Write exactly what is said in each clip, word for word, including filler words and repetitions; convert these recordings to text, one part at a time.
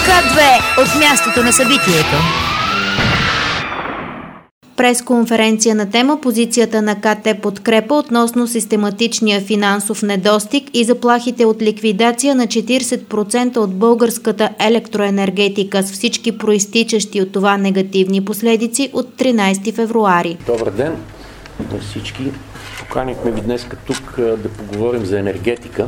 К две от мястото на събитието. Пресконференция на тема позицията на КТ Подкрепа относно систематичния финансов недостиг и заплахите от ликвидация на четирийсет процента от българската електроенергетика с всички проистичащи от това негативни последици от тринайсети февруари. Добър ден на всички. Поканихме ви днес тук да поговорим за енергетика.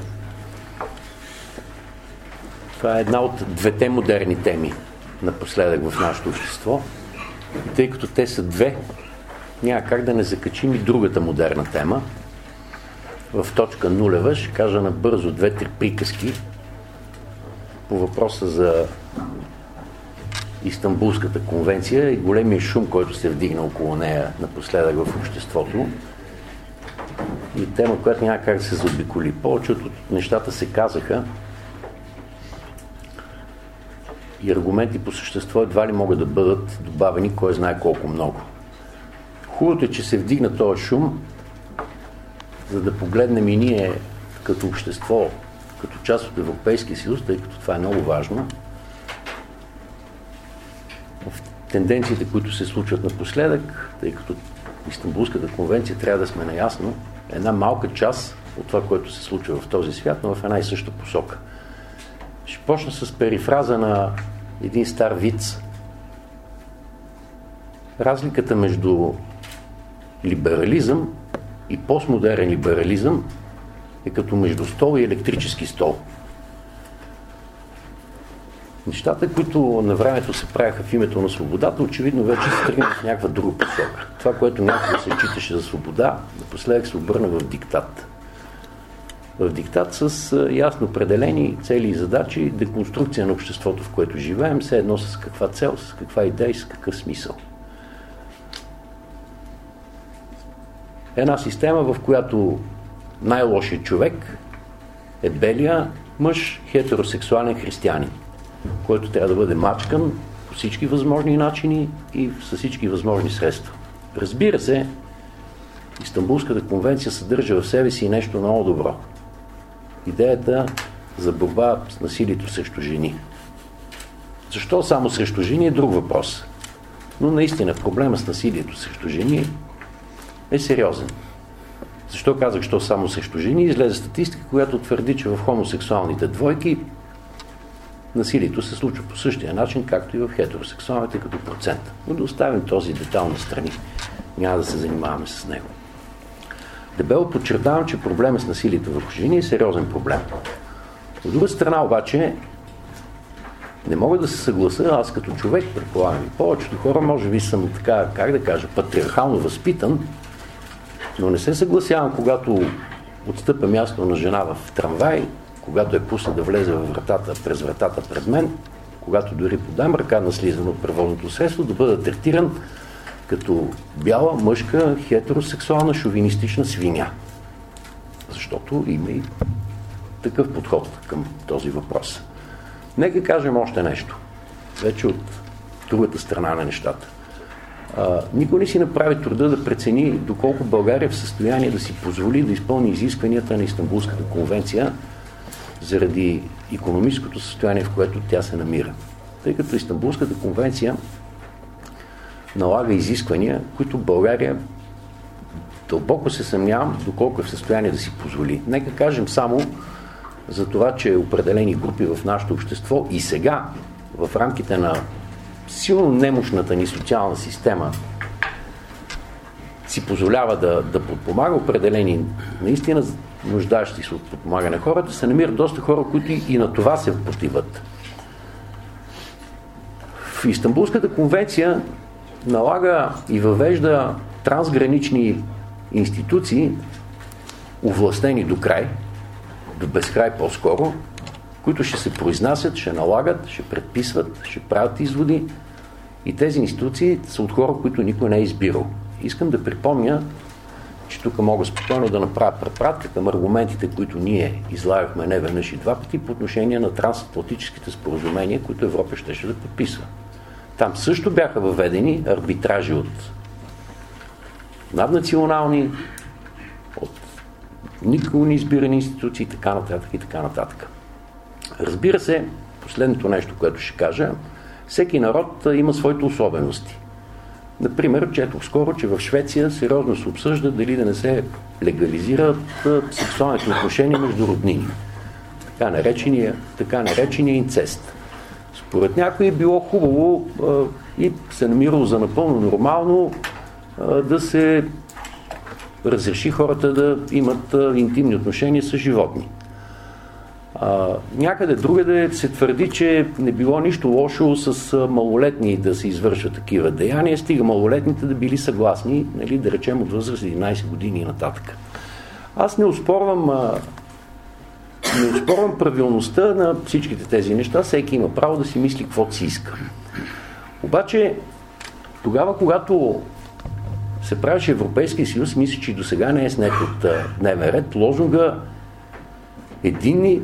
Това е една от двете модерни теми напоследък в нашето общество. И тъй като те са две, няма как да не закачим и другата модерна тема. В точка нулева ще кажа набързо две-три приказки по въпроса за Истанбулската конвенция и големия шум, който се вдигна около нея напоследък в обществото. И тема, която няма как да се заобиколи. Повечето от нещата се казаха и аргументи по същество едва ли могат да бъдат добавени кой знае колко много. Хубавото е, че се вдигна този шум, за да погледнем и ние като общество, като част от Европейския съюз, тъй като това е много важно, в тенденциите, които се случват напоследък, тъй като Истанбулската конвенция, трябва да сме наясно, е една малка част от това, което се случва в този свят, но в една и съща посока. Ще почна с перифраза на един стар виц. Разликата между либерализъм и постмодерен либерализъм е като между стол и електрически стол. Нещата, които на времето се правяха в името на свободата, очевидно вече се тръгнат в някаква друга посока. Това, което някога се считаше за свобода, напоследък се обърна в диктат. В диктат с ясно определени цели и задачи, деконструкция на обществото, в което живеем, все едно с каква цел, с каква идея и с какъв смисъл. Една система, в която най-лошият човек е белия мъж, хетеросексуален християнин, който трябва да бъде мачкан по всички възможни начини и с всички възможни средства. Разбира се, Истанбулската конвенция съдържа в себе си нещо много добро. Идеята за борба с насилието срещу жени. Защо само срещу жени е друг въпрос. Но наистина проблема с насилието срещу жени е сериозен. Защо казах, що само срещу жени? Излезе статистика, която твърди, че в хомосексуалните двойки насилието се случва по същия начин, както и в хетеросексуалните като процент. Но да оставим този детал на страни. Няма да се занимаваме с него. Дебело подчертавам, че проблемът с насилието върху жени е сериозен проблем. От друга страна обаче не мога да се съглася, аз като човек, предполагам и повечето хора, може би съм така, как да кажа, патриархално възпитан, но не се съгласявам, когато отстъпя място на жена в трамвай, когато е пусна да влезе във вратата, през вратата пред мен, когато дори подам ръка на слизане от превозното средство, да бъда третиран като бяла, мъжка, хетеросексуална, шовинистична свиня. Защото има и такъв подход към този въпрос. Нека кажем още нещо. Вече от другата страна на нещата. А, никой не си направи труда да прецени доколко България е в състояние да си позволи да изпълни изискванията на Истанбулската конвенция заради икономическото състояние, в което тя се намира. Тъй като Истанбулската конвенция налага изисквания, които България дълбоко се съмнявам доколко е в състояние да си позволи. Нека кажем само за това, че определени групи в нашето общество и сега в рамките на силно немощната ни социална система си позволява да, да подпомага определени наистина нуждащи се от подпомагане хората, се намират доста хора, които и на това се противат. В Истанбулската конвенция налага и въвежда трансгранични институции, овластени до край, до безкрай по-скоро, които ще се произнасят, ще налагат, ще предписват, ще правят изводи и тези институции са от хора, които никой не е избирал. Искам да припомня, че тук мога спокойно да направя препратка към аргументите, които ние излагахме не веднъж и два пъти по отношение на трансатлантическите споразумения, които Европа щеше да подписва. Там също бяха въведени арбитражи от наднационални, от никога не избирани институции и така нататък и така нататък. Разбира се, последното нещо, което ще кажа. Всеки народ има своите особености. Например, четох скоро, че в Швеция сериозно се обсъжда дали да не се легализират сексуалните отношения между роднини. Така наречения, така наречения инцест. Според някои е било хубаво а, и се намирало за напълно нормално а, да се разреши хората да имат а, интимни отношения с животни. А, някъде другаде се твърди, че не било нищо лошо с а, малолетни да се извършват такива деяния, стига малолетните да били съгласни, нали, да речем от възраст единайсет години и нататък. Аз не оспорвам а, не оспорвам правилността на всичките тези неща, всеки има право да си мисли каквото си иска. Обаче, тогава, когато се правеше Европейския съюз, мисля, че и до сега не е снет от дневен ред, лозунга единни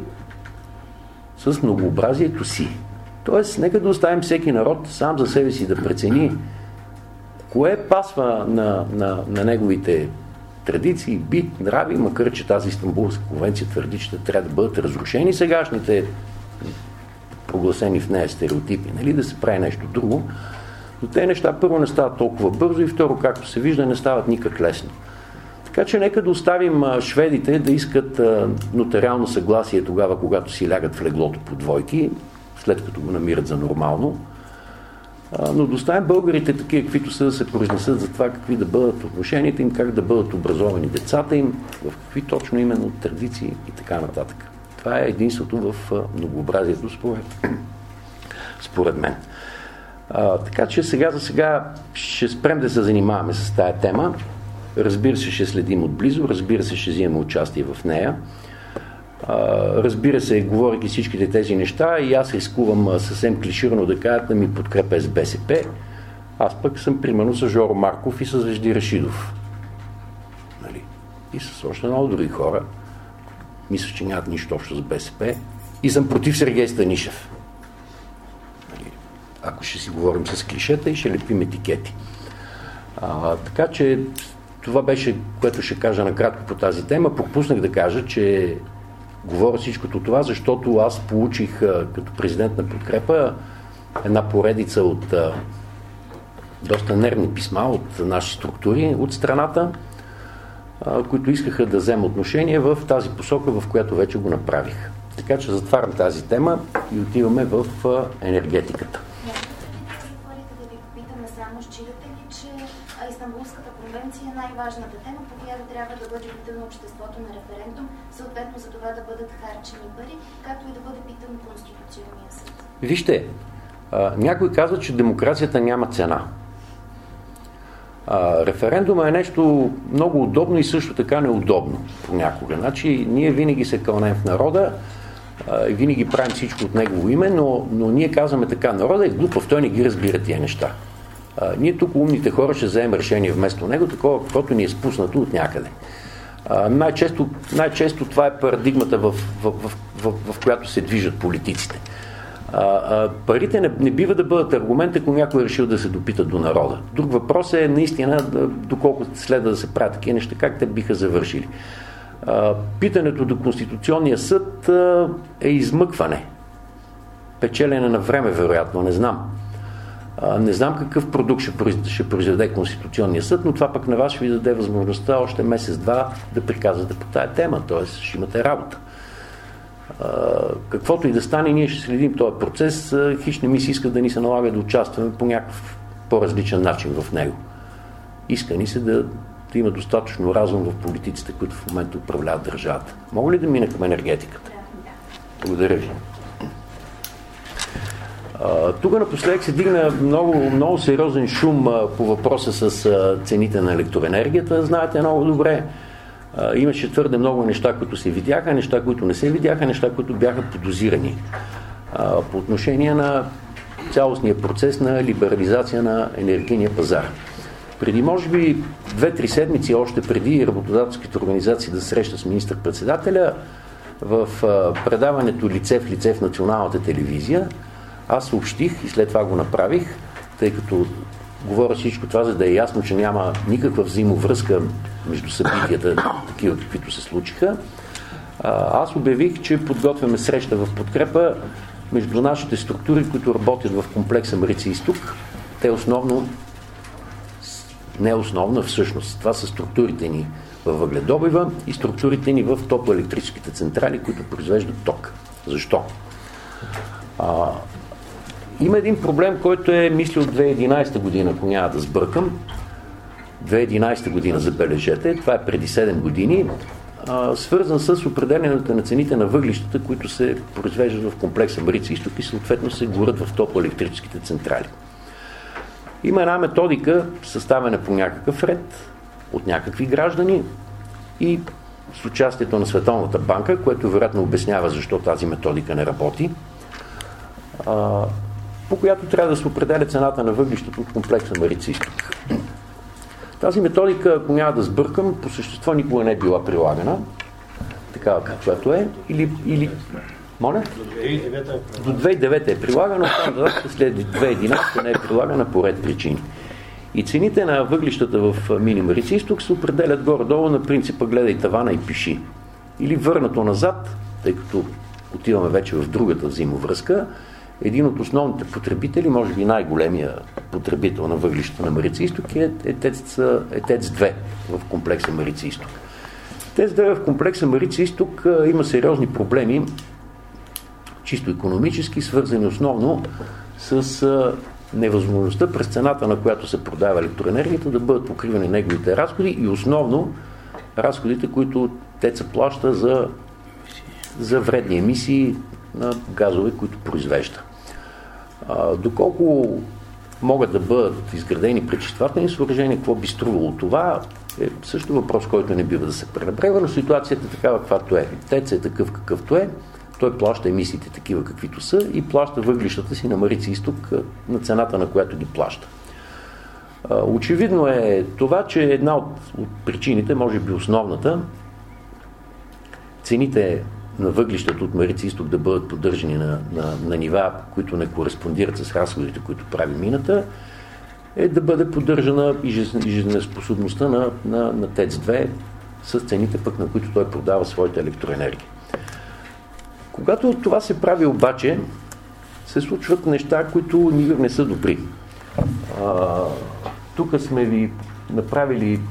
с многообразието си. Тоест, нека да оставим всеки народ сам за себе си да прецени кое пасва на, на, на неговите традиции, бит, нрави, макар че тази Истанбулска конвенция твърди, че трябва да бъдат разрушени сегашните прогласени в нея стереотипи, нали, да се прави нещо друго. Но те неща първо не стават толкова бързо и второ, както се вижда, не стават никак лесно. Така че нека да оставим а, шведите да искат а, нотариално съгласие тогава, когато си лягат в леглото по двойки, след като го намират за нормално. А, но да оставим българите такива, каквито са, да се произнесат за това какви да бъдат отношенията им, как да бъдат образовани децата им, в какви точно именно традиции и така нататък. Това е единството в а, многообразието според, според мен. А, така че сега за сега ще спрем да се занимаваме с тая тема. Разбира се, ще следим отблизо, разбира се, ще взимаме участие в нея. А, разбира се, говорейки всичките тези неща, и аз рискувам съвсем клиширано да кажа да ми подкрепя с БСП. Аз пък съм примерно с Жоро Марков и с Вежди Рашидов. Нали? И с още много други хора. Мисля, че нямат нищо общо с БСП. И съм против Сергей Станишев. Нали? Ако ще си говорим с клишета и ще лепим етикети. А, така че това беше, което ще кажа накратко по тази тема. Пропуснах да кажа, че говоря всичкото това, защото аз получих като президент на Подкрепа една поредица от а, доста нервни писма от наши структури от страната, а, които искаха да взема отношение в тази посока, в която вече го направих. Така че затварям тази тема и отиваме в а, енергетиката. Истанбулската конвенция е най-важната тема, по която трябва да бъде питано обществото на референдум, съответно за това да бъдат харчени пари, както и да бъде питан Конституционния съд. Вижте, а, някой казва, че демокрацията няма цена. А, референдума е нещо много удобно и също така неудобно понякога. Значи, ние винаги се кълнем в народа а, и винаги правим всичко от негово име, но, но ние казваме така, народа е глупав, той не ги разбира тия неща. А, ние тук умните хора ще вземем решение вместо него, такова, каквото ни е спуснато от някъде. А, най-често, най-често това е парадигмата, в, в, в, в, в която се движат политиците. А, а, парите не, не бива да бъдат аргумент, ако някой е решил да се допита до народа. Друг въпрос е наистина доколко следва да се правят такива неща, как те биха завършили. А, питането до Конституционния съд а, е измъкване. Печелене на време, вероятно, не знам. Не знам какъв продукт ще произведе Конституционния съд, но това пък на вас ще ви даде възможността още месец-два да приказвате по тая тема, т.е. ще имате работа. Каквото и да стане, ние ще следим този процес. Хич не ми се иска да ни се налага да участваме по някакъв по-различен начин в него. Иска ни се да, да има достатъчно разум в политиците, които в момента управляват държавата. Мога ли да мина към енергетиката? Благодаря ви. Uh, тук напоследък се дигна много, много сериозен шум uh, по въпроса с uh, цените на електроенергията. Знаете много добре. Uh, имаше твърде много неща, които се видяха, неща, които не се видяха, неща, които бяха подозирани. Uh, по отношение на цялостния процес на либерализация на енергийния пазар. Преди, може би, две-три седмици, още преди работодателските организации да срещат с министър-председателя, в uh, предаването лице в лице в националната телевизия, аз съобщих и след това го направих, тъй като говоря всичко това, за да е ясно, че няма никаква взаимовръзка между събитията, такива каквито се случиха. Аз обявих, че подготвяме среща в Подкрепа между нашите структури, които работят в комплекса Марица-Изток. Те основно, не основно, всъщност, това са структурите ни във въгледобива и структурите ни в топлоелектрическите централи, които произвеждат ток. Защо? А, има един проблем, който е, мисля, от две хиляди и единадесета година, ако няма да сбъркам. две хиляди и единадесета година, забележете, това е преди седем години, а, свързан с определянето на цените на въглищата, които се произвеждат в комплекса Марица-Изток и съответно се горят в топлоелектрическите централи. Има една методика, съставена по някакъв ред, от някакви граждани и с участието на Световната банка, което вероятно обяснява защо тази методика не работи, а, по която трябва да се определя цената на въглищата от комплекса Марица-Изток. Тази методика, ако няма да сбъркам, по същество никога не е била прилагана, такава каквато е, или... или... Моля? До две хиляди и девета е прилагана, след две хиляди и единадесета не е прилагана по ред причини. И цените на въглищата в мини Марица-Изток се определят горе-долу на принципа гледай тавана и пиши. Или върнато назад, тъй като отиваме вече в другата взаимовръзка, един от основните потребители, може би най-големия потребител на въглищата на Марица-Изток е, е ТЕЦ две в комплекса Марица-Изток. ТЕЦ две в комплекса Марица-Изток има сериозни проблеми, чисто икономически, свързани основно с невъзможността през цената, на която се продава електроенергията, да бъдат покривани неговите разходи и основно разходите, които ТЕЦ плаща за, за вредни емисии на газове, които произвежда. А, доколко могат да бъдат изградени пречиствателни съоръжения, какво би струвало това, е също въпрос, който не бива да се пренебрегва, но ситуацията е такава, каквато е. ТЕЦ е такъв, какъвто е. Той плаща емисиите такива, каквито са и плаща въглищата си на Марица-Изток на цената, на която ги плаща. Очевидно е това, че една от, от причините, може би основната, цените на въглищата от Марица-Изток да бъдат поддържани на, на, на нива, които не кореспондират с разходите, които прави мината, е да бъде поддържана и жизнеспособността на, на, на ТЕЦ две с цените пък, на които той продава своята електроенергия. Когато това се прави обаче, се случват неща, които никак не са добри. А, тук сме ви направили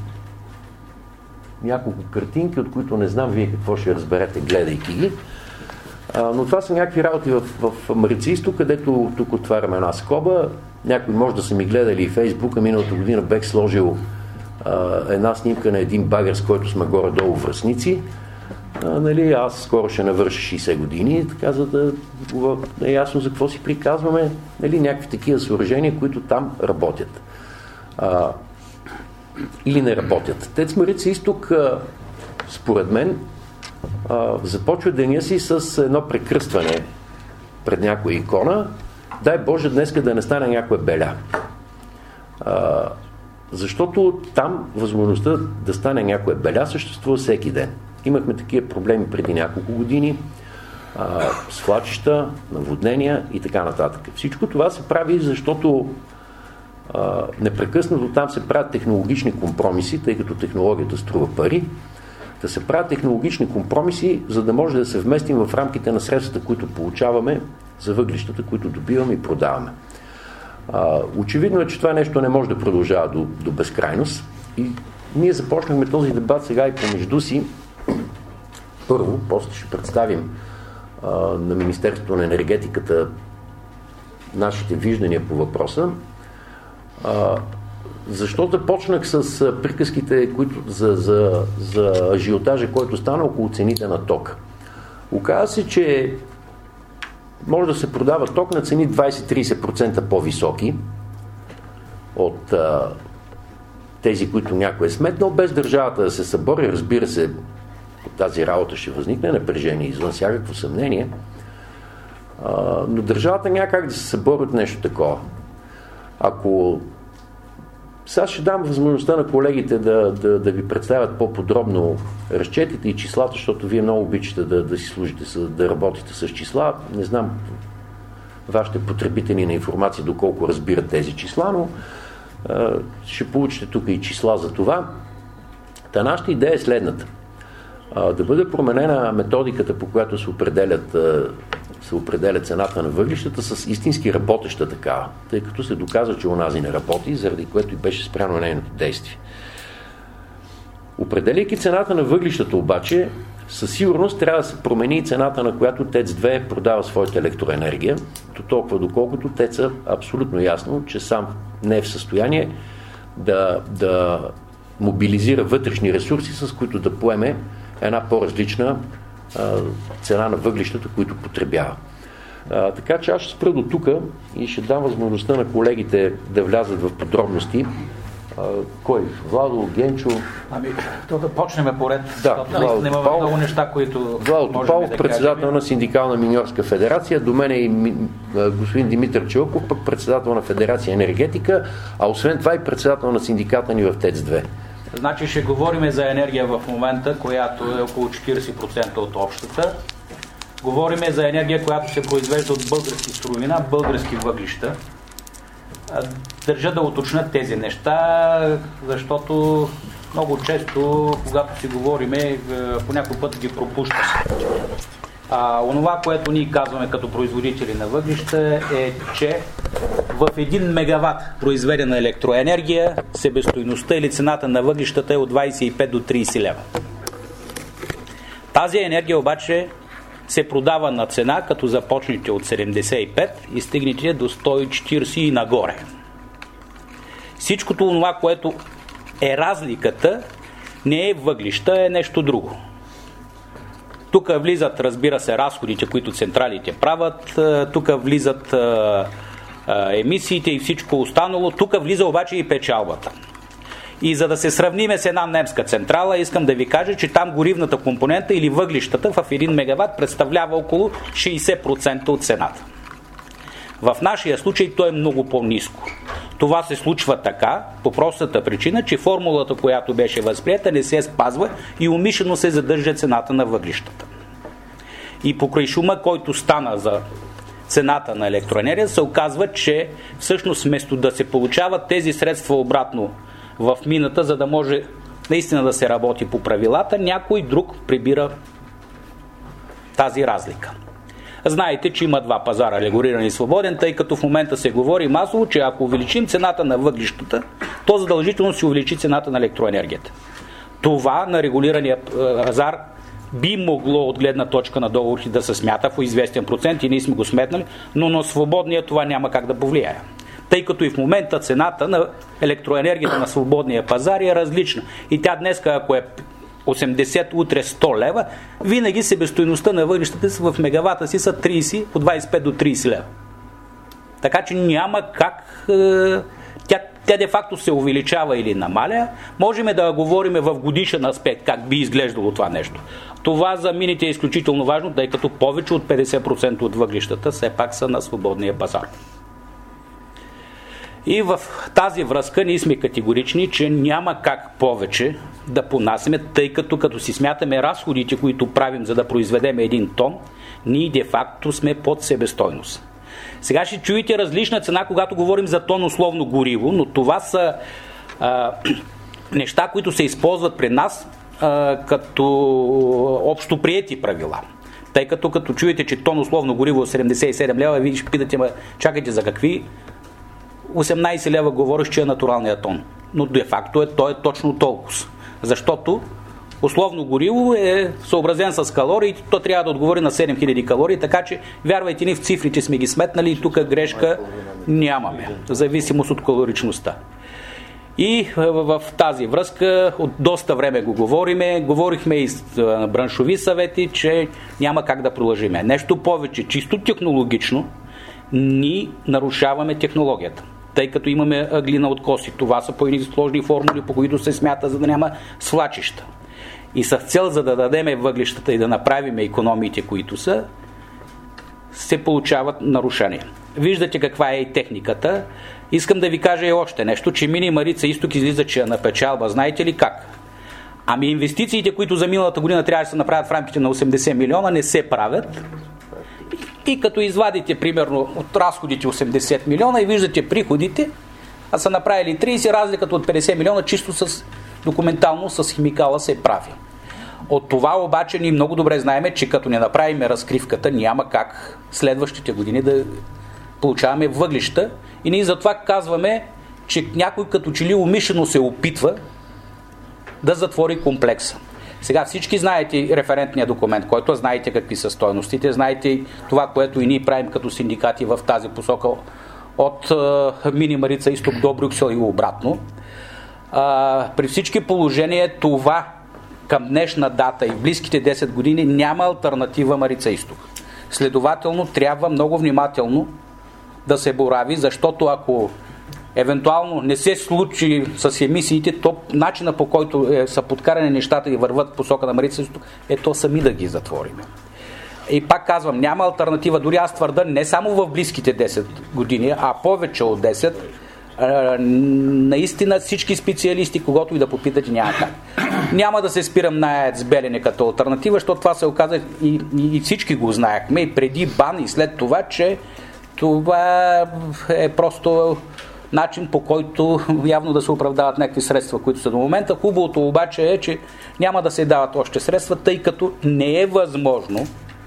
няколко картинки, от които не знам вие какво ще разберете, гледайки ги. А, но това са някакви работи в, в Марица-Изток, където тук отваряме една скоба. Някой може да са ми гледали и Фейсбука. Миналата година бех сложил а, една снимка на един багер, с който сме горе-долу връстници. А, нали, аз скоро ще навърша шейсет години, така за да е ясно за какво си приказваме. Нали, някакви такива съоръжения, които там работят. А, или не работят. ТЕЦ Марица-Изток, според мен, а, започва деня си с едно прекръстване пред някоя икона. Дай Боже днеска да не стане някоя беля. А, защото там възможността да стане някоя беля съществува всеки ден. Имахме такива проблеми преди няколко години, а, свлачища, наводнения и така нататък. Всичко това се прави, защото а, непрекъснато там се правят технологични компромиси, тъй като технологията струва пари, да се правят технологични компромиси, за да може да се вместим в рамките на средствата, които получаваме за въглищата, които добиваме и продаваме. А, очевидно е, че това нещо не може да продължава до, до безкрайност и ние започнахме този дебат сега и помежду си. Първо, после ще представим а, на Министерството на енергетиката нашите виждания по въпроса. А, защо започнах с а, приказките, които за, за, за ажиотажа, който стана около цените на тока? Оказва се, че може да се продава ток на цени двайсет до трийсет процента по-високи от а, тези, които някой е сметнал, без държавата да се събори. Разбира се, от тази работа ще възникне напрежение извън всякакво съмнение, а, но държавата няма как да се събори от нещо такова. Ако сега ще дам възможността на колегите да, да, да ви представят по-подробно разчетите и числата, защото вие много обичате да, да си служите, да работите с числа. Не знам вашите потребители на информация доколко разбират тези числа, но а, ще получите тук и числа за това. Та нашата идея е следната. А, да бъде променена методиката, по която се определят а, се определя цената на въглищата с истински работеща такава, тъй като се доказва, че онази не работи, заради което и беше спряно нейното действие. Определяйки цената на въглищата обаче, със сигурност трябва да се промени и цената, на която ТЕЦ две продава своята електроенергия, до толкова доколкото ТЕЦ-а абсолютно ясно, че сам не е в състояние да, да мобилизира вътрешни ресурси, с които да поеме една по-различна а, цена на въглищата, които потребява. А, така че аз ще спра до тук и ще дам възможността на колегите да влязат в подробности. А, кой? Владо, Генчо? Ами, то да почнем поред. Да, Владо има Топалов, много неща, които Владо Топалов, да председател кажем. на Синдикална миньорска федерация, до мен и господин Димитър Челков, пък председател на Федерация енергетика, а освен това и председател на синдиката ни в ТЕЦ две. Значи ще говорим за енергия в момента, която е около четирийсет процента от общата. Говорим за енергия, която се произвежда от български суровина, български въглища. Държа да уточнят тези неща, защото много често, когато си говориме, по някой път ги пропущаме. А, онова, което ние казваме като производители на въглища е, че в един мегаватт произведена електроенергия себестойността или цената на въглищата е от двадесет и пет до тридесет лева. Тази енергия обаче се продава на цена, като започнете от седемдесет и пет и стигнете до сто и четиридесет и нагоре. Всичкото това, което е разликата, не е въглища, е нещо друго. Тук влизат, разбира се, разходите, които централите правят, тук влизат а, а, емисиите и всичко останало, тук влиза обаче и печалбата. И за да се сравниме с една немска централа, искам да ви кажа, че там горивната компонента или въглищата в един мегаватт представлява около шейсет процента от цената. В нашия случай то е много по-ниско. Това се случва така, по простата причина, че формулата, която беше възприета, не се спазва и умишлено се задържа цената на въглищата. И покрай шума, който стана за цената на електроенергия, се оказва, че всъщност вместо да се получават тези средства обратно в мината, за да може наистина да се работи по правилата, някой друг прибира тази разлика. Знаете, че има два пазара, регулиран и свободен, тъй като в момента се говори масово, че ако увеличим цената на въглищата, то задължително се увеличи цената на електроенергията. Това на регулирания пазар би могло от гледна точка на договорите да се смята в известен процент и ние сме го сметнали, но на свободния това няма как да повлияе. Тъй като и в момента цената на електроенергията на свободния пазар е различна. И тя днеска, ако е осемдесет, утре сто лева, винаги себестойността на въглищата в мегавата си са тридесет, от двадесет и пет до тридесет лева. Така че няма как... Тя, тя де-факто се увеличава или намаля. Можем да говорим в годишен аспект как би изглеждало това нещо. Това за мините е изключително важно, тъй като повече от петдесет процента от въглищата все пак са на свободния пазар. И в тази връзка ние сме категорични, че няма как повече да понасяме, тъй като като си смятаме разходите, които правим за да произведем един тон, ние де-факто сме под себестойност. Сега ще чуете различна цена, когато говорим за тон условно гориво, но това са а, неща, които се използват при нас а, като общоприети правила. Тъй като като чуете, че тон условно гориво е седемдесет и седем лева, вие ще питате, ма, чакайте за какви? осемнадесет лева говориш, че е натуралният тон. Но де-факто е, той е точно толкова. Защото условно гориво е съобразен с калории, то трябва да отговори на седем хиляди калории, така че вярвайте ни, в цифрите сме ги сметнали и тук грешка нямаме, в зависимост от калоричността. И в тази връзка от доста време го говориме, говорихме и с браншови съвети, че няма как да продължиме. Нещо повече, чисто технологично, ние нарушаваме технологията, тъй като имаме глина откоси. Това са по едни сложни формули, по които се смята, за да няма свлачища. И с цел, за да дадем въглищата и да направим икономиите, които са, се получават нарушения. Виждате каква е и техниката. Искам да ви кажа и още нещо, че Мини Марица Изток излиза, че е на печалба. Знаете ли как? Ами инвестициите, които за миналата година трябва да се направят в рамките на осемдесет милиона, не се правят. И като извадите, примерно, от разходите осемдесет милиона и виждате приходите, а са направили тридесет, разликата от петдесет милиона чисто с документално с химикала се прави. От това обаче ние много добре знаем, че като не направим разкривката, няма как следващите години да получаваме въглища. И ние затова казваме, че някой като че ли умишлено се опитва да затвори комплекса. Сега всички знаете референтния документ, който знаете какви са стойностите, знаете това, което и ние правим като синдикати в тази посока от е, Мини Марица изток до Брюксел и обратно. А, при всички положения това към днешна дата и близките десет години няма алтернатива Марица изток. Следователно трябва много внимателно да се борави, защото ако евентуално не се случи с емисиите, то начина по който е, са подкарани нещата и върват в посока на Марица изток е то сами да ги затворим. И пак казвам, няма алтернатива, дори аз твърда не само в близките десет години, а повече от десет. Наистина всички специалисти, когато и да попитате, няма как. Няма да се спирам на АЕЦ Белене като алтернатива, защото това се оказа и, и, и всички го знаехме и преди БАН и след това, че това е просто начин, по който явно да се оправдават някакви средства, които са до момента. Хубавото обаче е, че няма да се дават още средства, тъй като не е възможно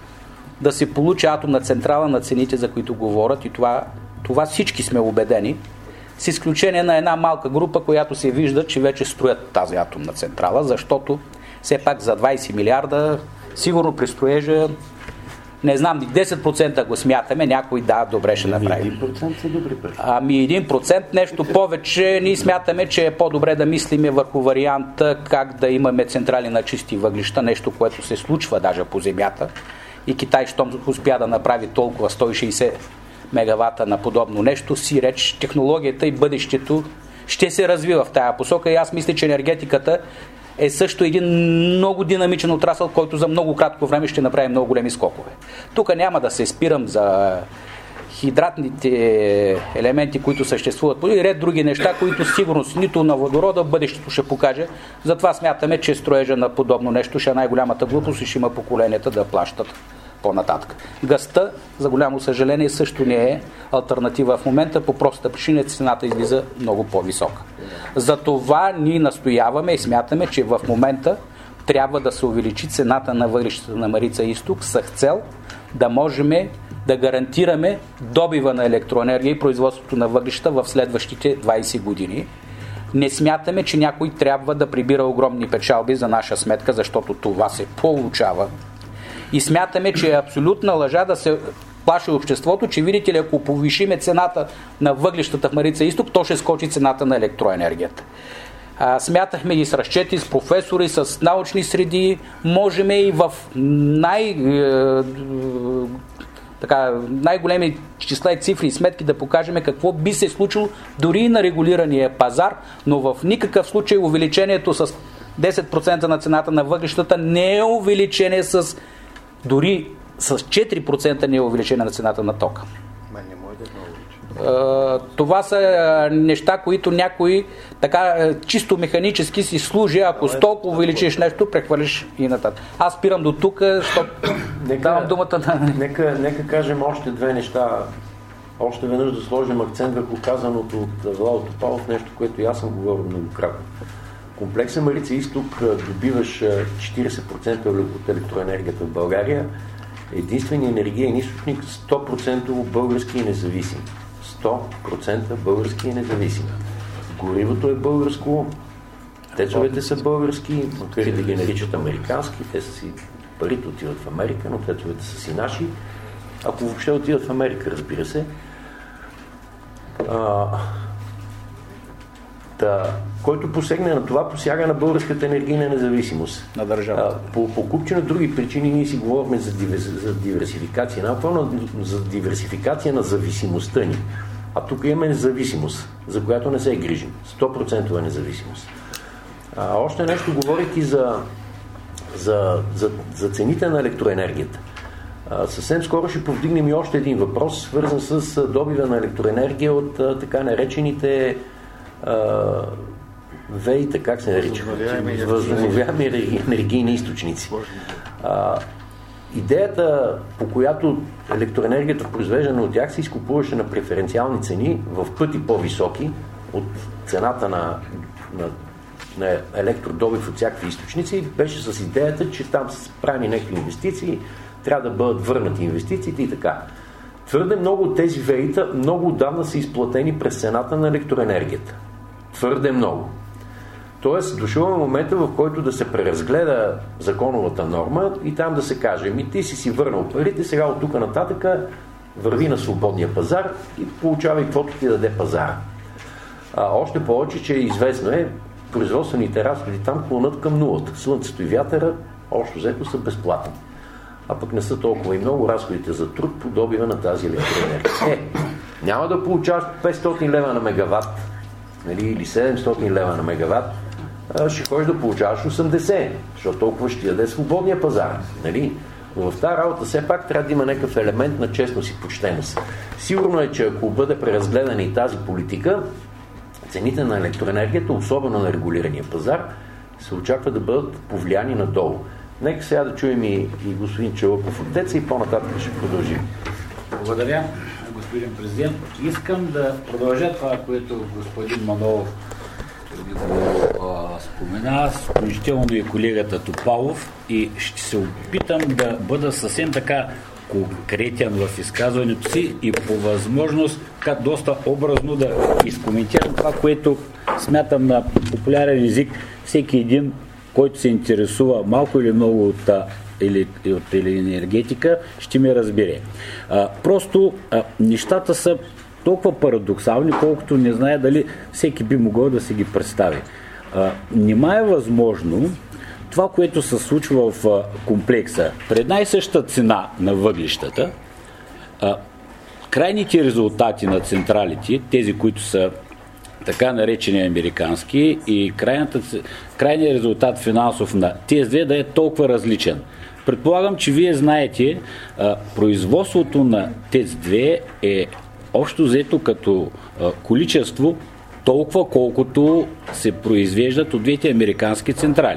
да се получи атомна централа на цените, за които говорят, и това, това всички сме убедени, с изключение на една малка група, която се вижда, че вече строят тази атомна централа, защото все пак за двайсет милиарда сигурно при строежа, не знам, десет процента го смятаме, някой да, добре ще направи. един процент са добри пари. Ами един процент, нещо повече, ние смятаме, че е по-добре да мислиме върху варианта как да имаме централи на чисти въглища, нещо, което се случва даже по земята. И Китай, щом успя да направи толкова сто и шейсет мегавата на подобно нещо, си реч технологията и бъдещето ще се развива в тая посока. И аз мисля, че енергетиката е също един много динамичен отрасъл, който за много кратко време ще направи много големи скокове. Тук няма да се спирам за хидратните елементи, които съществуват, и ред други неща, които сигурно нито на водорода в бъдещето ще покаже. Затова смятаме, че строежа на подобно нещо ще е най-голямата глупост и ще има поколенията да плащат по-нататък. Газта, за голямо съжаление, също не е алтернатива в момента, по простата причина цената излиза много по-висока. Затова ние настояваме и смятаме, че в момента трябва да се увеличи цената на въглищата на Марица изток с цел да можем да гарантираме добива на електроенергия и производството на въглища в следващите двайсет години. Не смятаме, че някой трябва да прибира огромни печалби за наша сметка, защото това се получава. И смятаме, че е абсолютна лъжа да се плаши обществото, че видите ли, ако повишиме цената на въглищата в Марица изток, то ще скочи цената на електроенергията. А, смятахме и с разчети, с професори, с научни среди, можем и в най, е, така, най-големи числа и цифри и сметки да покажем какво би се случило дори на регулирания пазар, но в никакъв случай увеличението с десет процента на цената на въглищата не е увеличение с дори с четири процента не е увеличение на цената на тока. Това са неща, които някой така чисто механически си служи, ако с толкова увеличиш нещо, прехвърлиш и нататък. Аз спирам до тук, защото давам думата на... Нека, нека кажем още две неща. Още веднъж да сложим акцент върху казаното от Владо Топалов, нещо, което и аз съм говорил многократно. Комплекса Марица изток добиваш четирийсет процента от електроенергията в България. Единственият енергиен източник сто процента български и независим. сто процента български и независим. Горивото е българско, тецовете са български, макар и да ги наричат американски, те са си, парите отиват в Америка, но тецовете са си наши. Ако въобще отиват в Америка, разбира се. А, да, който посегне на това, посяга на българската енергийна независимост. На държавата. По, по купче на други причини ние си говорим за, диверс, за диверсификация. Напълно за диверсификация на зависимостта ни. А тук имаме независимост, за която не се грижим. сто процента независимост. А, още нещо, говорейки за, за, за, за цените на електроенергията. А, съвсем скоро ще повдигнем и още един въпрос, свързан с добива на електроенергия от а, така наречените вей-та, как се нарича? Възобновяеми енергийни източници. А, идеята, по която електроенергията, произвеждана от тях, се изкупуваше на преференциални цени в пъти по-високи от цената на, на на електродобив от всякакви източници, беше с идеята, че там са правени някакви инвестиции, трябва да бъдат върнати инвестициите и така. Твърде много от тези ВЕИ-та много отдавна са изплатени през цената на електроенергията. Твърде много. Тоест, дошъл е момента, в който да се преразгледа законовата норма и там да се каже, ми ти си си върнал парите, сега от тук нататък върви на свободния пазар и получавай каквото ти даде пазара. А, още повече, че известно е, производствените разходи там клонат към нулата. Слънцето и вятъра общо взето са безплатни. А пък не са толкова и много разходите за труд по добива на тази електроенергия. Е, няма да получаваш петстотин лева на мегаватт, нали, или седемстотин лева на мегаватт, а ще ходиш да получаваш осемдесет, защото толкова ще даде свободния пазар. Нали? Но в тази работа все пак трябва да има някакъв елемент на честност и почтеност. Сигурно е, че ако бъде преразгледана и тази политика, цените на електроенергията, особено на регулирания пазар, се очаква да бъдат повлияни надолу. Нека сега да чуем и, и господин Чалъков от ТЕЦ и по-нататък ще продължим. Благодаря, господин президент. Искам да продължа това, което господин Манолов преди да спомена, включително и колегата Топалов, и ще се опитам да бъда съвсем така конкретен в изказването си и по възможност така доста образно да изкоментирам това, което смятам на популярен език всеки един, който се интересува малко или много от, или, от или енергетика, ще ме разбере. А, просто а, нещата са толкова парадоксални, колкото не знае дали всеки би могъл да си ги представи. А, нема е възможно това, което се случва в а, комплекса, при една и съща цена на въглищата, а, крайните резултати на централите, тези, които са така наречени американски, и крайната, крайният резултат финансов на тези две да е толкова различен. Предполагам, че вие знаете, а, производството на тези две е общо взето като а, количество толкова, колкото се произвеждат от двете американски централи.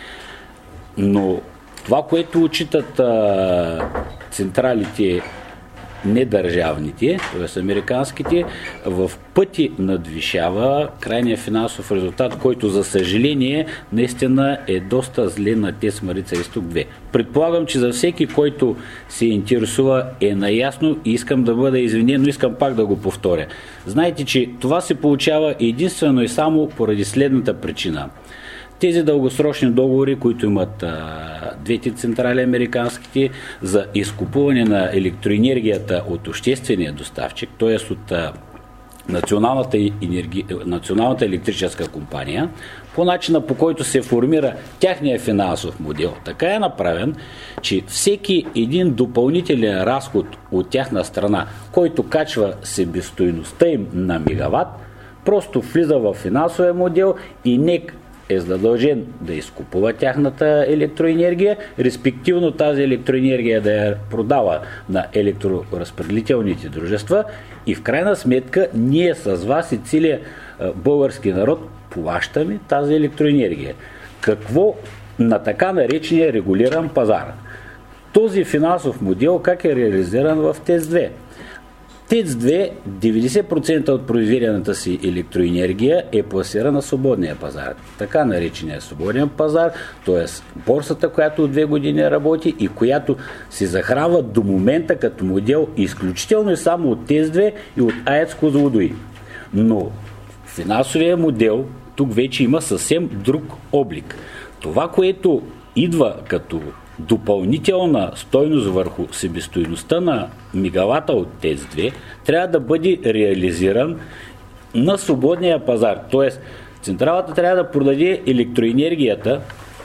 Но това, което отчитат а, централите недържавните, т.е. американските, в пъти надвишава крайния финансов резултат, който за съжаление наистина е доста зле на ТЕЦ Марица изток две. Предполагам, че за всеки, който се интересува, е наясно и искам да бъда извинен, но искам пак да го повторя. Знаете, че това се получава единствено и само поради следната причина. Тези дългосрочни договори, които имат а, двете централи американските за изкупуване на електроенергията от обществения доставчик, т.е. от а, националната, енерги... националната електрическа компания, по начина, по който се формира тяхния финансов модел, така е направен, че всеки един допълнителен разход от тяхна страна, който качва себестойността им на мегаватт, просто влиза в финансовия модел и НЕК е задължен да изкупува тяхната електроенергия, респективно тази електроенергия да я продава на електроразпределителните дружества и в крайна сметка ние с вас и целият български народ плащаме тази електроенергия. Какво на така наречения регулиран пазар? Този финансов модел как е реализиран в ТЕЦ две? ТЕЦ две, деветдесет процента от произведената си електроенергия е пласирана на свободния пазар. Така наречения свободен пазар, т.е. борсата, която от две години работи и която се захранва до момента като модел изключително и само от ТЕЦ две и от АЕЦ Козлодуй. Но финансовия модел тук вече има съвсем друг облик. Това, което идва като допълнителна стойност върху себестойността на мегавата от ТЕЦ две, трябва да бъде реализиран на свободния пазар. Тоест, централата трябва да продаде електроенергията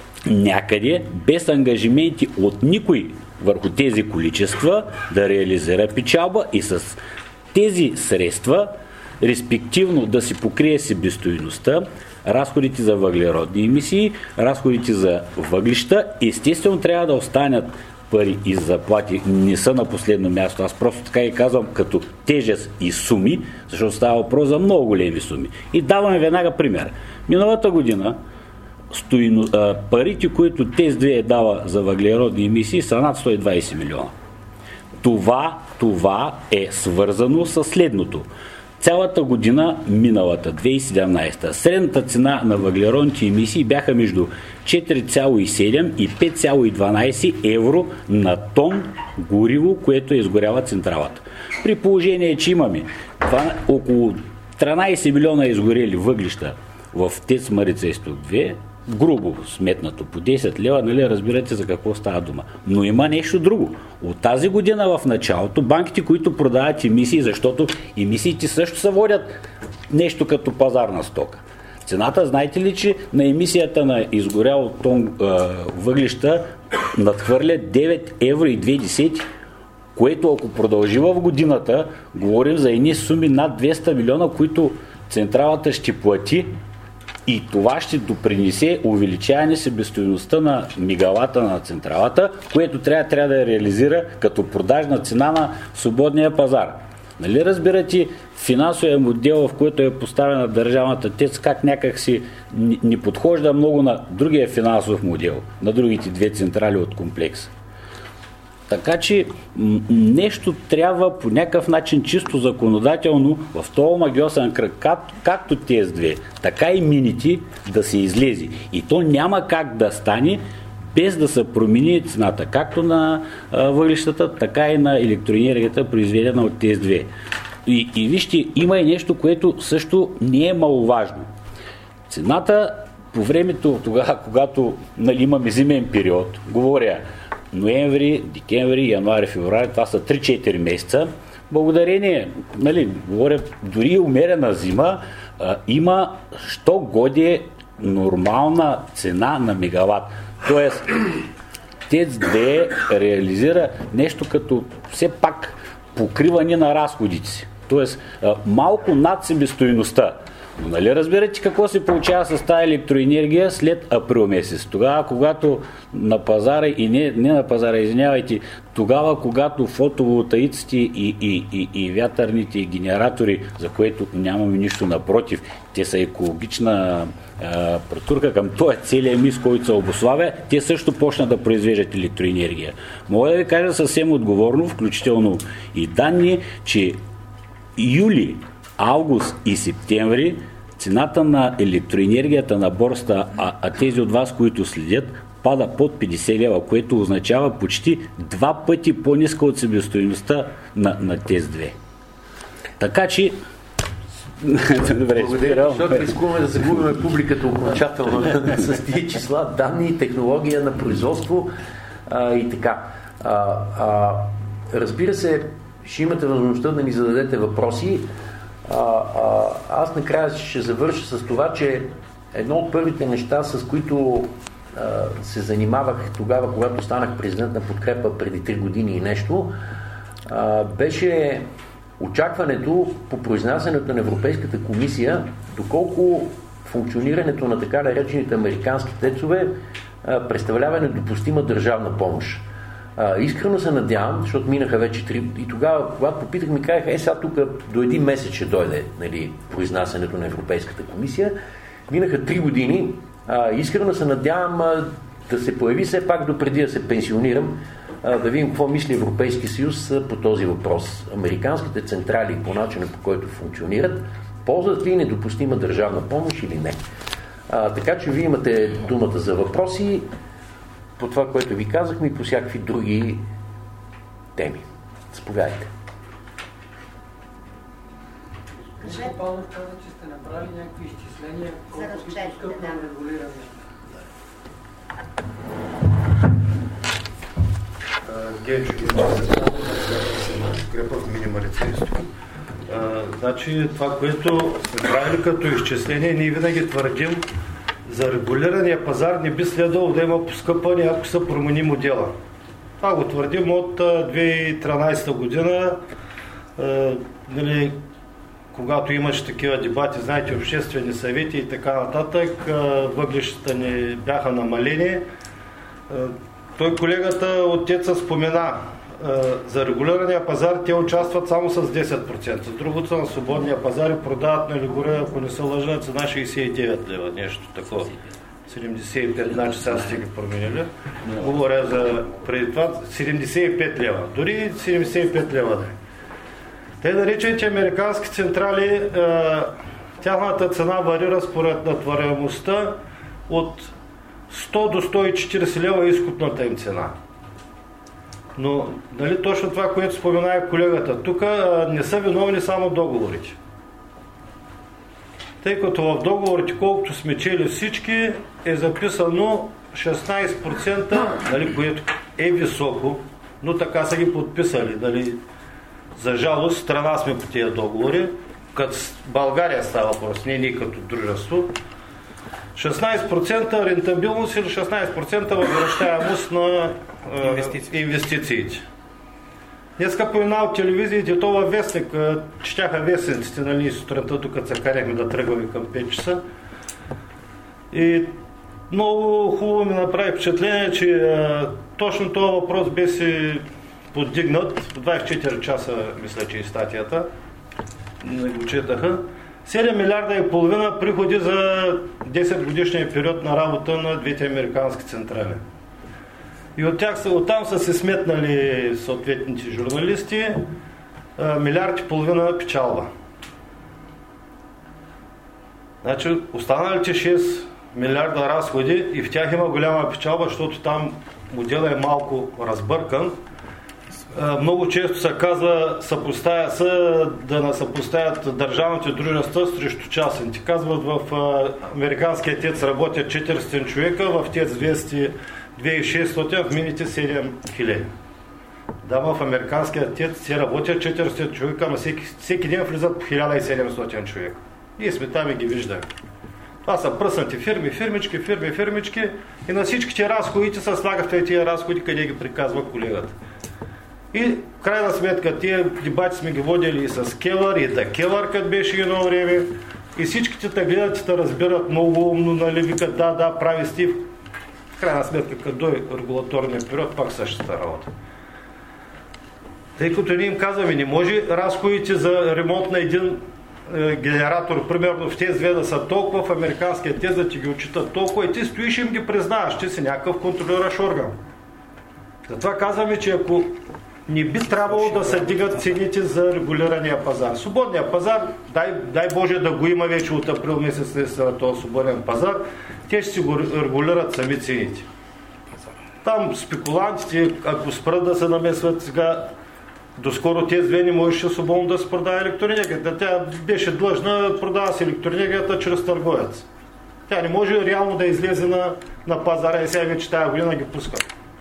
някъде без ангажименти от никой върху тези количества, да реализира печалба и с тези средства респективно да си покрие себестойността, разходите за въглеродни емисии, разходите за въглища. Естествено трябва да останат пари и заплати. Не са на последно място. Аз просто така и казвам като тежест и суми, защото става въпрос за много големи суми. И даваме веднага пример. Миналата година стоино, а, парите, които ТЕЦ две е дава за въглеродни емисии, са над сто и двадесет милиона. Това, това е свързано с следното. цялата година миналата, две хиляди и седемнадесета, средната цена на въглеродните емисии бяха между четири цяло и седем и пет цяло и дванадесет евро на тон гориво, което изгорява централата. При положение, че имаме около тринадесет милиона изгорели въглища в ТЕЦ Марица изток две, грубо сметнато по десет лева, нали, разбирате за какво става дума. Но има нещо друго. От тази година в началото банките, които продават емисии, защото емисиите също се водят нещо като пазарна стока. Цената, знаете ли, че на емисията на изгорял тон е, въглища надхвърля девет евро и две десети, което ако продължи в годината, говорим за едни суми над двеста милиона, които централата ще плати, и това ще допринесе увеличаване себестойността на мегавата на централата, което трябва, трябва да реализира като продажна цена на свободния пазар. Нали разбирате финансовия модел, в който е поставена държавната ТЕЦ, как някак си не подхожда много на другия финансов модел, на другите две централи от комплекса. Така че нещо трябва по някакъв начин чисто законодателно в този магиосен кръг, как, както ТЕЦ две, така и минити да се излезе. И то няма как да стане без да се промени цената, както на а, въглищата, така и на електроенергията, произведена от ТЕЦ две. И, и вижте, има и нещо, което също не е маловажно. Цената по времето, тогава, когато нали, имаме зимен период, говоря ноември, декември, януари, февруари, това са три-четири месеца, благодарение, нали, говоря, дори умерена зима, а, има що годи нормална цена на мегаватт. Тоест, ТЕЦ две реализира нещо като все пак покриване на разходите си. Тоест, а, малко над себестойността. Но нали разбирате какво се получава с тази електроенергия след април месец? Тогава, когато на пазара, и не, не на пазара, извинявайте, тогава, когато фотоволтаиците и, и, и, и вятърните генератори, за което нямаме нищо напротив, те са екологична а, протурка към този целия мис, който се обуславя, те също почнат да произвеждат електроенергия. Мога да ви кажа съвсем отговорно, включително и данни, че юли, август и септември цената на електроенергията на борста, а, а тези от вас, които следят, пада под петдесет лева, което означава почти два пъти по-ниска от себестойността на, на ТЕЦ две. Така че добре, благодаря, защото рискуваме да загубим публиката окончателно с тези числа, данни, технология на производство а, и така. А, а, разбира се, ще имате възможността да ни зададете въпроси. А, а, аз накрая ще завърша с това, че едно от първите неща, с които а, се занимавах тогава, когато станах президент на Подкрепа преди три години и нещо, а, беше очакването по произнасянето на Европейската комисия, доколко функционирането на така наречените американски тецове а, представлява недопустима държавна помощ. А, искрено се надявам, защото минаха вече три... И тогава, когато попитах, ми казаха, е сега тук до един месец ще дойде, нали, произнасянето на Европейската комисия. Минаха три години. А, искрено се надявам а, да се появи все пак допреди да се пенсионирам, а, да видим какво мисли Европейски съюз а, по този въпрос. Американските централи по начина, по който функционират, ползват ли недопустима държавна помощ или не? А, така че вие имате думата за въпроси по това, което ви казахме и по всякакви други теми. Заповядайте. Господин Павлов каза, че сте направили някакви изчисления колко ще скъпно регулиране. Генчо Подкрепа в Минималица изток. Значи това, което сме правили като изчисление, ние винаги твърдим, за регулирания пазар не би следвало да има поскъпване, ако се промени модела. Това го твърдим от две хиляди и тринадесета година, е, нали, когато имаше такива дебати, знаете, обществени съвети и така нататък, е, въглищата не бяха намалени. Е, той колегата от ТЕЦ-а спомена, е, за регулирания пазар те участват само с десет процента. Другото са на свободния пазар и продават на Лигоре, ако не се лъжа, цена шейсет и девет лева, нещо такова. седемдесет и пет, значи сега сте ги променили. Говоря за преди това седемдесет и пет лева. Дори седемдесет и пет лева да е. Те наречените американски централи, тяхната цена варира според натвараемостта от сто до сто и четирийсет лева изкупната им цена. Но дали точно това, което спомена и колегата, тук не са виновни само договорите. Тъй като в договорите, колкото сме чели всички, е записано шестнайсет процента, нали, което е високо, но така са ги подписали. Нали. За жалост, страна сме по тия договори, като България става въпрос, не ние като дружество. шестнайсет процента рентабилност или шестнайсет процента възвръщаемост на е, Инвестиции. инвестициите. Днеска по една от телевизиите, това вестник, четяха вестниците, нали, сутринта, докато се каряхме да тръгваме към пет часа. И много хубаво ми направи впечатление, че а, точно този въпрос беше поддигнат. В двайсет и четири часа, мисля, че и статията не го четаха. седем милиарда и половина приходи за десет годишния период на работа на двете американски централи. И от тях, оттам са се сметнали съответните журналисти милиард и половина печалба. Значи останалите шест милиарда разходи и в тях има голяма печалба, защото там моделът е малко разбъркан. Много често се казва съпоставя, са, да не съпоставят държавните дружества срещу частните. Казват, в американския ТЕЦ работят четиристотин човека, в ТЕЦ двеста две хиляди и шестстотин, в мините седем хиляди. Да, в американския ТЕЦ се работят четиристотин човека, но всеки, всеки ден влизат по хиляда и седемстотин човека. Ние сме там и ги виждаме. Това са пръснати фирми, фирмички, фирми, фирмички и на всичките разходите се слагат в тези разходи, къде ги приказва колегата. И в крайна сметка тия дебати сме ги водили и с Келър, и да Келър, като беше едно време. И всичките те гледат и те разбират много умно, нали, викат да, да, прави Стив. В крайна сметка, като дойде регулаторния период, пак същата работа. Тъй като ние им казваме, не може разходите за ремонт на един е, генератор, примерно в тези две да са толкова, в американския тез да ти ги отчитат толкова и ти стоиш и им ги признаваш, ти си някакъв контролиращ орган. Затова казваме, че ако не би трябвало да се дигат цените за регулирания пазар. Свободния пазар, дай, дай Боже да го има вече от април месец на този свободен пазар, те ще си го регулират сами цените. Там спекулантите, ако спрат да се намесват сега, доскоро тези две не можеше свободно да се продава електроенергията. Тя беше длъжна да продава си електроенергията чрез търговец. Тя не може реално да излезе на, на пазара и сега вече тази година ги пуска.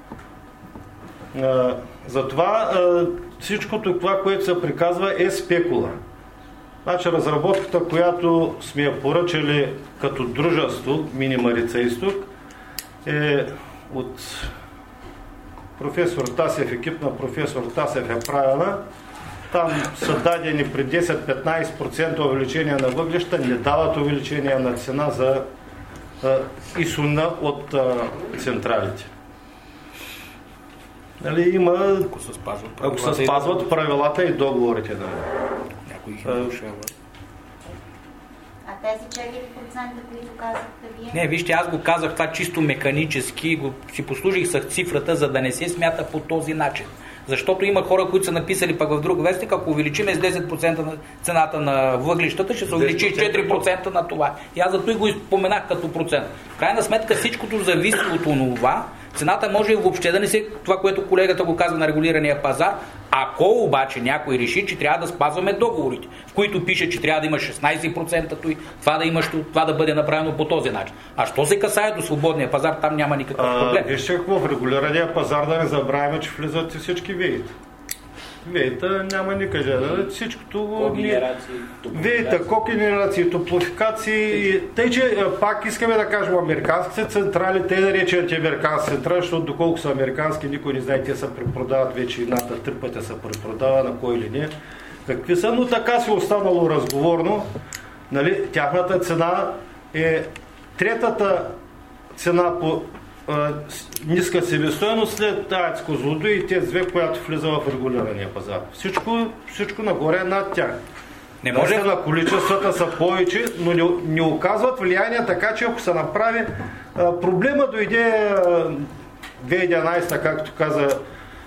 Затова всичко това, което се приказва, е спекула. Значи разработката, която сме я поръчали като дружество Мини Марица Изток, е от професор Тасев, екип на професор Тасев е правена. Там са дадени при десет-петнайсет процента увеличение на въглища, не дават увеличение на цена за изсуна от централите. Нали, има, ако се спазват правилата, ако се спазват правилата и договорите. Да. Някой ги нарушават. А тези четири процента, които казахте вие? Не, вижте, аз го казах това чисто механически, го, си послужих с цифрата, за да не се смята по този начин. Защото има хора, които са написали пък в друг вестник, ако увеличиме с десет процента на цената на въглищата, ще се увеличи четири процента на това. И аз зато и го споменах като процент. В крайна сметка всичкото зависи от това. Цената може въобще да не се, това, което колегата го казва на регулирания пазар, ако обаче някой реши, че трябва да спазваме договорите, в които пише, че трябва да има шестнайсет процента, това да, имаш, това да бъде направено по този начин. А що се касае до свободния пазар, там няма никакъв проблем. Вижте какво, в регулирания пазар да не забравяме, че влизат и всички веите. Веита няма никъде. Всичкото... Когенерации, Веита, когенерации, топлофикации. Тъй, че пак искаме да кажем американските централи, те наречените американски централи, защото доколко са американски, никой не знае, те се препродават вече едната три пъти се препродава, на кой или не. Какви са, но така си останало разговорно. Нали, тяхната цена е третата цена по ниска себестойност след АЕЦ Козлодуй и тези две, която влиза в регулирания пазар. Всичко, всичко нагоре е над тях. Не може да, количествата са повече, но не, не оказват влияние, така че ако се направи а, проблема дойде две хиляди и единайсета, както каза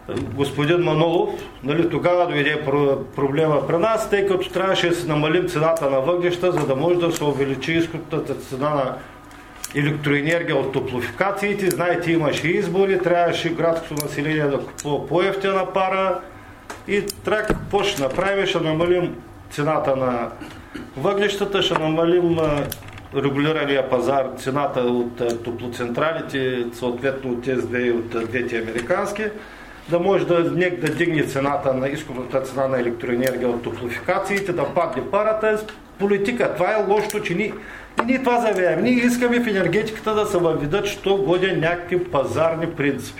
господин Манолов, нали, тогава дойде проблема при нас, тъй като трябваше да се намалим цената на въглища, за да може да се увеличи изкупната цена на електроенергия от топлофикациите. Знаете, имаше избори, трябваше градското население да купува по-евтина пара и трябва какво ще направим, ще намалим цената на въглищата, ще намалим регулирания пазар, цената от топлоцентралите, съответно от тези две и от двете американски, да може да, НЕК да дигне цената на изкупната цена на електроенергия от топлофикациите, да падне парата. Политика. Това е лошото, че ние, ние това заявяваме. Ние искаме в енергетиката да се въведат, що годен някакви пазарни принципи.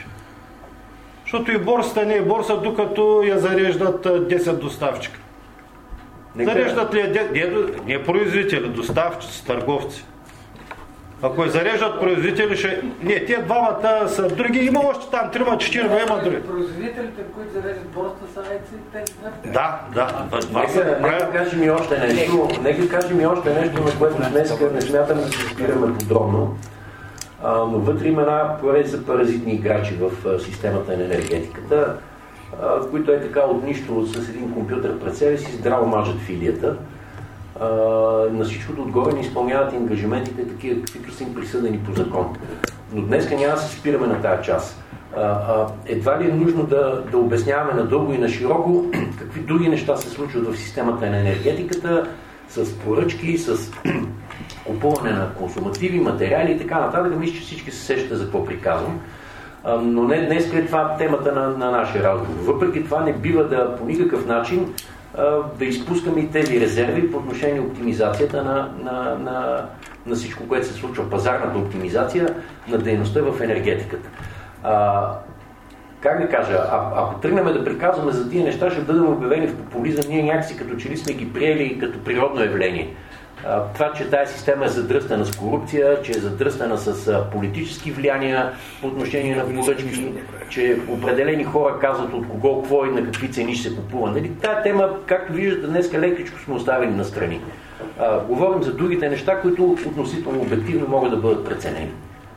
Защото и борсата не е борса, докато я зареждат десет доставчика. Нека... Зареждат ли е не, не производители, доставчици, търговци. Ако я зареждат производители, ще... Не, те двамата са други. Има още там трима-четири, има други. Производителите, които зареждат борста, са тези две? Да, да. Нека, нека кажем и още нещо. Нека кажем и още нещо, на което днес не смятам да се спираме подробно. А, но вътре има една поредица паразитни играчи в системата на енергетиката, а, които е така от нищо с един компютър пред себе си здраво мажат филията. Uh, на всичкото отгоре не изпълняват ангажиментите такива, каквито са им присъдени по закон. Но днес няма да се спираме на тази част. Uh, uh, едва ли е нужно да, да обясняваме надълго и на широко какви други неща се случват в системата на енергетиката, с поръчки, с купуване на консумативи, материали и така нататък. Мисля, че всички се сещат за какво приказвам. Uh, но не днес е това темата на, на нашия разговор. Въпреки това не бива да по никакъв начин да изпускаме и тези резерви по отношение оптимизацията на, на, на, на всичко, което се случва, пазарната оптимизация на дейността в енергетиката. А, как да кажа, а, ако тръгнем да приказваме за тия неща, ще бъдем обявени в популизъм, ние някакси като че ли сме ги приели като природно явление. А, това, че тази система е задръстана с корупция, че е задръстана с а, политически влияния по отношение на поръчки, че определени хора казват от кого, какво и на какви цени ще се купува. Нали? Тая тема, както виждате, днес лекичко сме оставени настрани. А, говорим за другите неща, които относително обективно могат да бъдат преценени.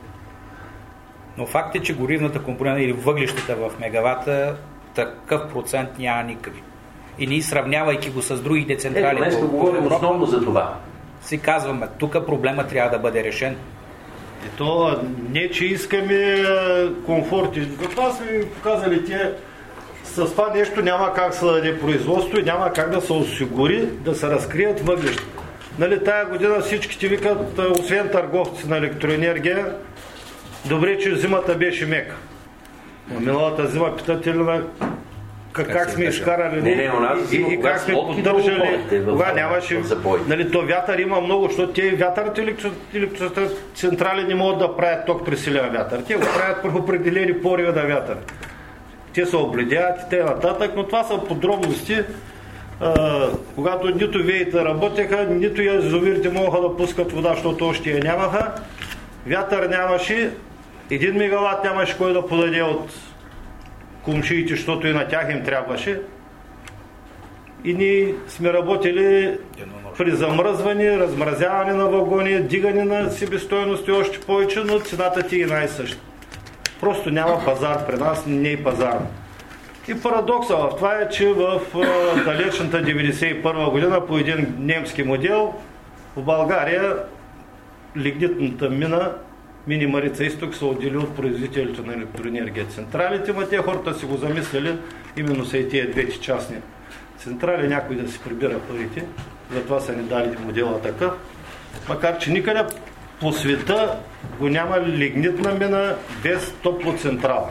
Но факт е, че горивната компонента или въглищата в мегавата такъв процент няма никакви. И ние, сравнявайки го с другите централи... Ето, днес да говорим основно за това. Си казваме, тук проблема трябва да бъде решен. И то не, че искаме комфорти. Това са ви показали те. С това нещо няма как се даде производство и няма как да се осигури да се разкрият въглища. Нали, тая година всички ти викат, освен търговци на електроенергия, добре, че зимата беше мека. Миналата зима питате ли на как, как сме изкарали не, не, у нас и, зима, и как сме поддържали, кога нямаше, нали, то вятър има много, защото те вятърните електроцентрали не могат да правят ток при силен вятър. Те го правят при определени пориви на вятър. Те се обледяват и т.н. но това са подробности. А, когато нито веите работеха, нито язовирите могаха да пускат вода, защото още я нямаха. Вятър нямаше, един мегават нямаше кой да подаде от кумшиите, защото и на тях им трябваше. И ние сме работили при замръзване, размразяване на вагони, дигане на себестойности още повече, но цената ти е най-съща. Просто няма пазар при нас, не е пазар. И парадокса в това е, че в далечната деветдесет и първа година по един немски модел в България лигнитната мина Мини Марица Изток се отдели от производителите на електроенергия централите, но те хората си го замислили, именно са и тия двете частни централи, някой да си прибира парите, затова са ни дали модела такъв. Макар че никъде по света го няма лигнитна мина без топлоцентрала.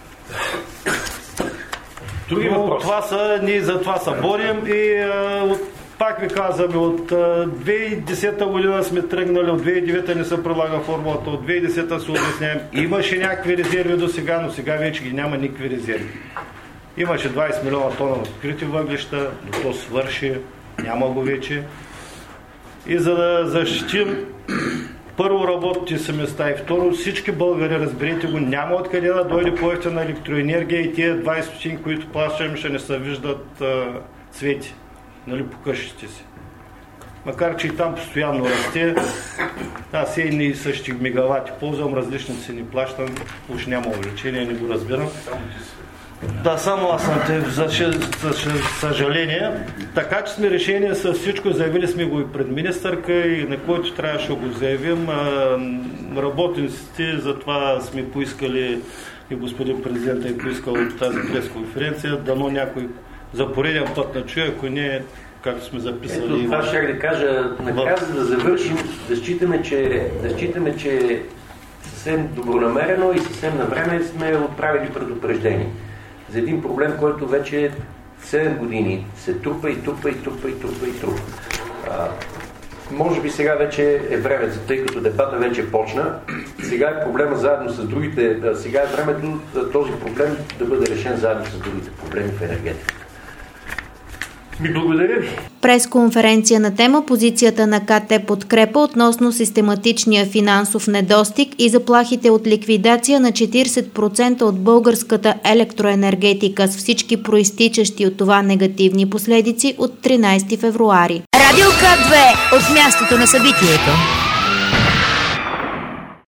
Други въпрос. Това са, ние за това се борим и а, от, пак ви казваме, от а, две хиляди и десета година сме тръгнали, от две хиляди и девета не се прилага формулата, от две хиляди и десета се обясняваме. Имаше някакви резерви до сега, но сега вече ги няма никакви резерви. Имаше двайсет милиона тона открити въглища, но то свърши, няма го вече. И за да защитим първо работните си места и второ всички българи, разберете го, няма откъде да дойде по-евтина електроенергия и тия двайсет стотинки, които плащаме, ще не се виждат а, цвети, нали, по къщите си. Макар че и там постоянно расте, аз и не същи мегавати ползвам, различни цени плащам, уж няма увеличение, не го разбирам. Да, само аз съм те, за, за, за съжаление. Така че сме решени с всичко, заявили сме го и пред министърка и на който трябваше да го заявим. Работниците, затова сме поискали и господин президент е поискал от тази пресконференция, дано някой за пореден път на чуя, ако не, както сме записали. Ето, това ще да кажа, накрая за да завършим, да считаме, че, да считаме, че съвсем добронамерено и съвсем на време сме отправили предупреждение за един проблем, който вече седем години се трупа и трупа и трупа и трупа и трупа. А, може би сега вече е време, тъй като дебата вече почна. Сега е проблема заедно с другите, сега е времето този проблем да бъде решен заедно с другите проблеми в енергетиката. Ми благодаря ви. Пресконференция на тема позицията на КТ Подкрепа относно систематичния финансов недостиг и заплахите от ликвидация на четирийсет процента от българската електроенергетика с всички проистичащи от това негативни последици от тринайсети февруари. Радио К две от мястото на събитието.